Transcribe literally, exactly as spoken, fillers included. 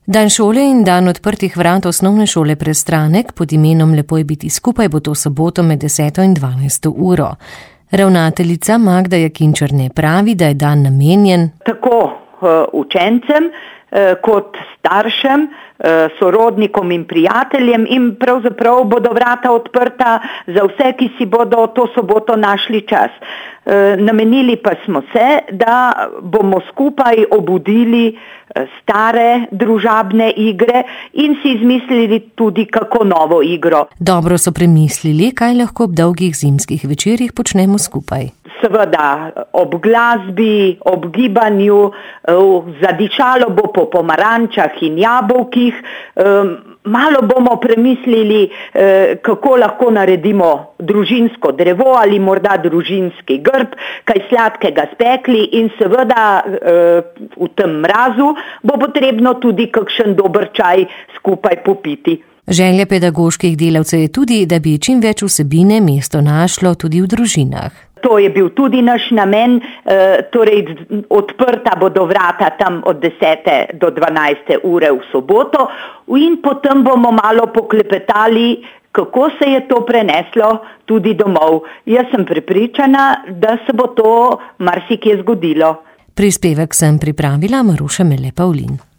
Dan šole in dan odprtih vrat osnovne šole Prestranek pod imenom Lepo je biti skupaj bo to soboto med deseto in dvanajsto uro. Ravnateljica Magda Jakinčar-Ne pravi, da je dan namenjen tako uh, učencem uh, kot staršem, uh, sorodnikom in prijateljem in pravzaprav bodo vrata odprta za vse, ki si bodo to soboto našli čas. Uh, namenili pa smo se, da bomo skupaj obudili stare družabne igre in si izmislili tudi kako novo igro. Dobro so premislili, kaj lahko ob dolgih zimskih večerih počnemo skupaj. Seveda, ob glasbi, ob gibanju, zadišalo bo po pomarančah in jabolkih, malo bomo premislili, kako lahko naredimo družinsko drevo ali morda družinski grb, kaj sladkega spekli in seveda v tem mrazu bo potrebno tudi kakšen dober čaj skupaj popiti. Želja pedagoških delavcev je tudi, da bi čim več vsebine mesto našlo tudi v družinah. To je bil tudi naš namen, torej odprta bodo vrata tam od desete do dvanajste ure v soboto in potem bomo malo poklepetali, kako se je to preneslo tudi domov. Jaz sem prepričana, da se bo to marsikje zgodilo. Prispevek sem pripravila Maruša Mele Pavlin.